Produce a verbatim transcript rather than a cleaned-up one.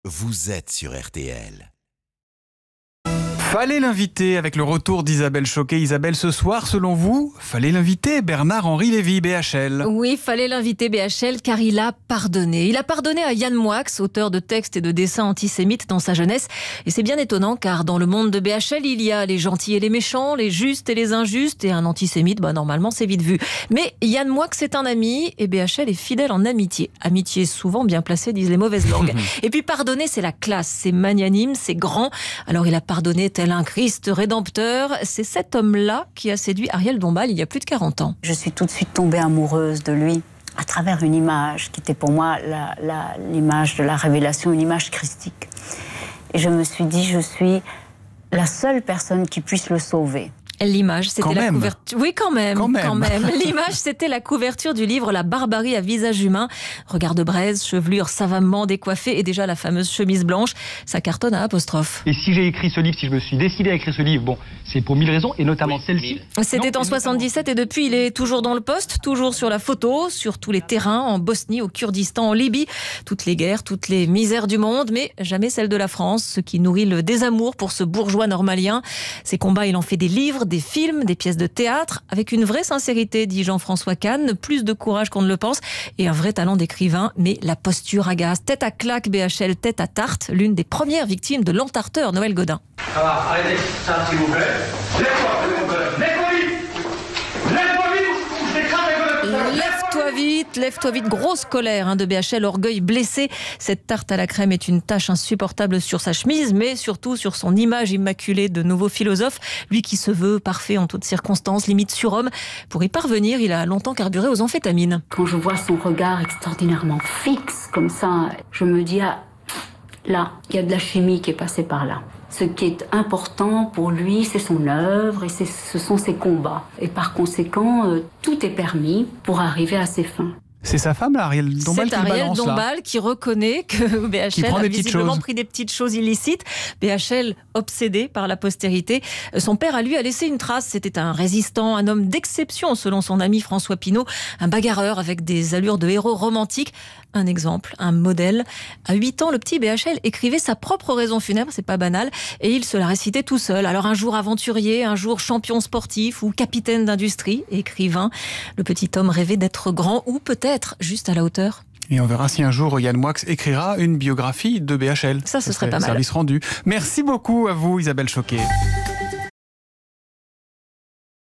vous êtes sur R T L. Fallait l'inviter avec le retour d'Isabelle Choquet. Isabelle, ce soir, selon vous, fallait l'inviter Bernard-Henri Lévy, B H L. Oui, fallait l'inviter B H L car il a pardonné. Il a pardonné à Yann Moix, auteur de textes et de dessins antisémites dans sa jeunesse. Et c'est bien étonnant car dans le monde de B H L, il y a les gentils et les méchants, les justes et les injustes. Et un antisémite, bah, normalement, c'est vite vu. Mais Yann Moix est un ami et B H L est fidèle en amitié. Amitié souvent bien placée, disent les mauvaises langues. Et puis pardonner, c'est la classe, c'est magnanime, c'est grand. Alors il a pardonné tel un Christ rédempteur. C'est cet homme-là qui a séduit Ariel Dombal il y a plus de quarante ans. Je suis tout de suite tombée amoureuse de lui à travers une image qui était pour moi la, la, l'image de la révélation, une image christique. Et je me suis dit, je suis la seule personne qui puisse le sauver. L'image, c'était quand la même. couverture. Oui, quand même, quand même. quand même. L'image, c'était la couverture du livre La barbarie à visage humain. Regard de braise, chevelure savamment décoiffée et déjà la fameuse chemise blanche. Ça cartonne à apostrophe. Et si j'ai écrit ce livre, si je me suis décidé à écrire ce livre, bon, c'est pour mille raisons, et notamment Oui, celle-ci. mille. C'était Non, en soixante-dix-sept et depuis, il est toujours dans le poste, toujours sur la photo, sur tous les terrains, en Bosnie, au Kurdistan, en Libye. Toutes les guerres, toutes les misères du monde, mais jamais celle de la France, ce qui nourrit le désamour pour ce bourgeois normalien. Ses combats, il en fait des livres, des films, des pièces de théâtre, avec une vraie sincérité, dit Jean-François Kahn, plus de courage qu'on ne le pense, et un vrai talent d'écrivain, mais la posture agace. Tête à claque, B H L, tête à tarte, l'une des premières victimes de l'entarteur Noël Godin. Ça va, arrêtez ça, s'il vous plaît. Lève-toi, s'il vous plaît. Lève-toi vite. Lève-toi vite ou je t'écrase avec le... Lève-toi vite, lève-toi vite. Grosse colère hein, de B H L, orgueil blessé. Cette tarte à la crème est une tâche insupportable sur sa chemise, mais surtout sur son image immaculée de nouveau philosophe. Lui qui se veut parfait en toutes circonstances, limite surhomme. Pour y parvenir, il a longtemps carburé aux amphétamines. Quand je vois son regard extraordinairement fixe comme ça, je me dis, ah, là, il y a de la chimie qui est passée par là. Ce qui est important pour lui, c'est son œuvre et c'est, ce sont ses combats. Et par conséquent, euh, tout est permis pour arriver à ses fins. C'est sa femme, là, Ariel Dombal, C'est qui Ariel balance, là. Dombal qui reconnaît que B H L Qui prend a des petites visiblement choses. pris des petites choses illicites. B H L obsédé par la postérité. Son père a lui a laissé une trace. C'était un résistant, un homme d'exception selon son ami François Pinault, un bagarreur avec des allures de héros romantiques. Un exemple, un modèle. À huit ans, le petit B H L écrivait sa propre raison funèbre, c'est pas banal, et il se la récitait tout seul. Alors un jour aventurier, un jour champion sportif ou capitaine d'industrie, écrivain, le petit homme rêvait d'être grand ou peut-être juste à la hauteur. Et on verra si un jour Yann Moix écrira une biographie de B H L. Ça, ce serait pas mal. Service rendu. Merci beaucoup à vous, Isabelle Choquet.